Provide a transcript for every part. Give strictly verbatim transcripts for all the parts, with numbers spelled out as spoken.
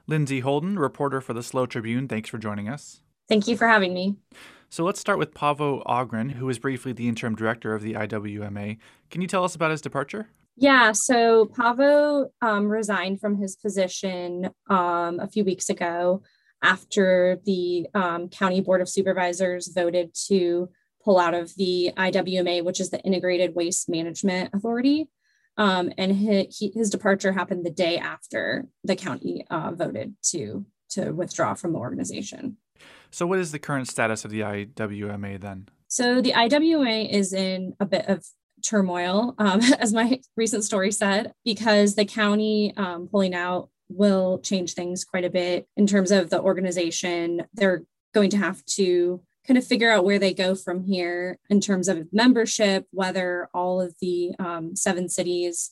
Lindsay Holden, reporter for the Slow Tribune. Thanks for joining us. Thank you for having me. So let's start with Paavo Agren, who was briefly the interim director of the I W M A. Can you tell us about his departure? Yeah, so Paavo um, resigned from his position um, a few weeks ago after the um, County Board of Supervisors voted to pull out of the I W M A, which is the Integrated Waste Management Authority. Um, and his, his departure happened the day after the county uh, voted to, to withdraw from the organization. So what is the current status of the I W M A then? So the I W M A is in a bit of turmoil, um, as my recent story said, because the county um, pulling out will change things quite a bit in terms of the organization. They're going to have to kind of figure out where they go from here in terms of membership, whether all of the um, seven cities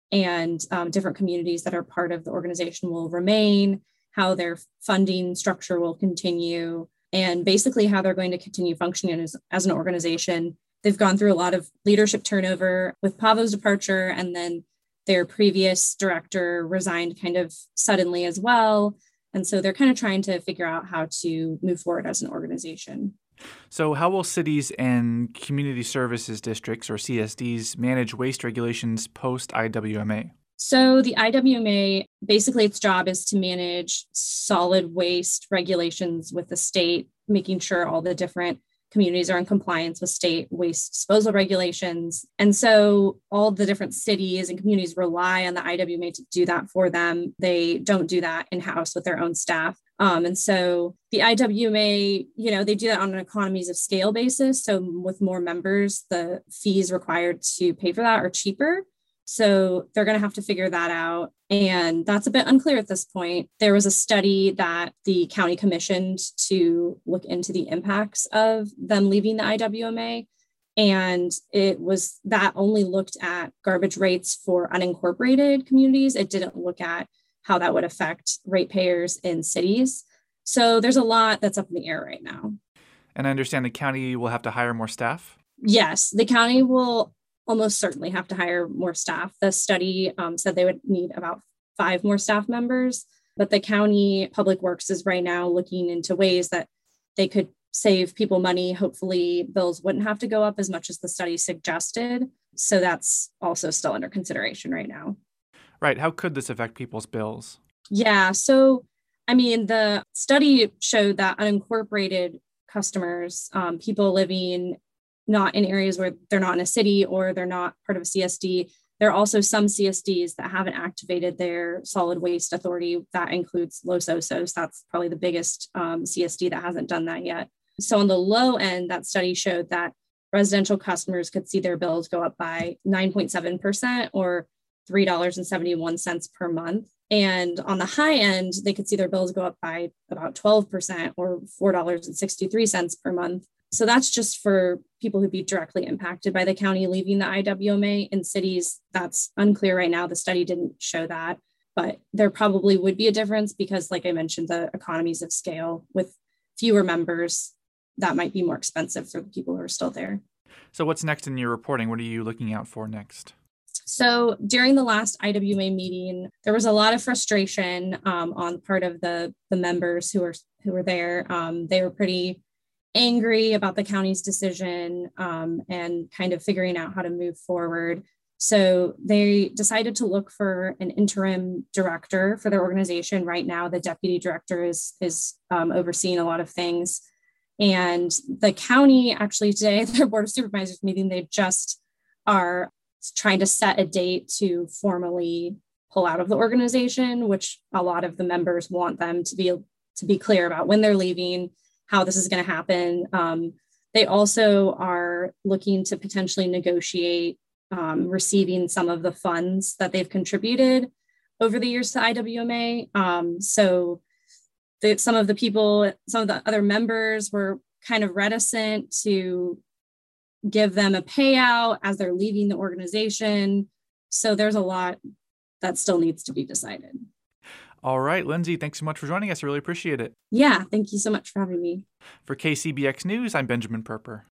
and um, different communities that are part of the organization will remain, how their funding structure will continue, and basically how they're going to continue functioning as, as an organization. They've gone through a lot of leadership turnover with Paavo's departure, and then their previous director resigned kind of suddenly as well. And so they're kind of trying to figure out how to move forward as an organization. So how will cities and community services districts, or C S Ds, manage waste regulations post-I W M A? So the I W M A, basically its job is to manage solid waste regulations with the state, making sure all the different communities are in compliance with state waste disposal regulations. And so all the different cities and communities rely on the I W M A to do that for them. They don't do that in-house with their own staff. Um, and so the I W M A, you know, they do that on an economies of scale basis. So with more members, the fees required to pay for that are cheaper. So they're going to have to figure that out. And that's a bit unclear at this point. There was a study that the county commissioned to look into the impacts of them leaving the I W M A. And it was that only looked at garbage rates for unincorporated communities. It didn't look at how that would affect ratepayers in cities. So there's a lot that's up in the air right now. And I understand the county will have to hire more staff? Yes, the county will almost certainly have to hire more staff. The study um, said they would need about five more staff members, but the county public works is right now looking into ways that they could save people money. Hopefully bills wouldn't have to go up as much as the study suggested. So that's also still under consideration right now. Right. How could this affect people's bills? Yeah. So, I mean, the study showed that unincorporated customers, um, people living not in areas where they're not in a city or they're not part of a C S D. There are also some C S Ds that haven't activated their solid waste authority. That includes Los Osos. That's probably the biggest um, C S D that hasn't done that yet. So on the low end, that study showed that residential customers could see their bills go up by nine point seven percent or three dollars and seventy-one cents per month. And on the high end, they could see their bills go up by about twelve percent or four dollars and sixty-three cents per month. So that's just for people who'd be directly impacted by the county leaving the I W M A. In cities, that's unclear right now. The study didn't show that, but there probably would be a difference because, like I mentioned, the economies of scale with fewer members, that might be more expensive for the people who are still there. So what's next in your reporting? What are you looking out for next? So during the last I W M A meeting, there was a lot of frustration um, on the part of the, the members who were who were there. Um, they were pretty angry about the county's decision um, and kind of figuring out how to move forward. So they decided to look for an interim director for their organization. Right now, the deputy director is, is um, overseeing a lot of things. And the county actually today, their board of supervisors meeting, they just are trying to set a date to formally pull out of the organization, which a lot of the members want them to be, to be clear about when they're leaving, how this is going to happen. Um, they also are looking to potentially negotiate um, receiving some of the funds that they've contributed over the years to I W M A. Um, so the, some of the people, some of the other members were kind of reticent to give them a payout as they're leaving the organization. So there's a lot that still needs to be decided. All right, Lindsay, thanks so much for joining us. I really appreciate it. Yeah, thank you so much for having me. For K C B X News, I'm Benjamin Perper.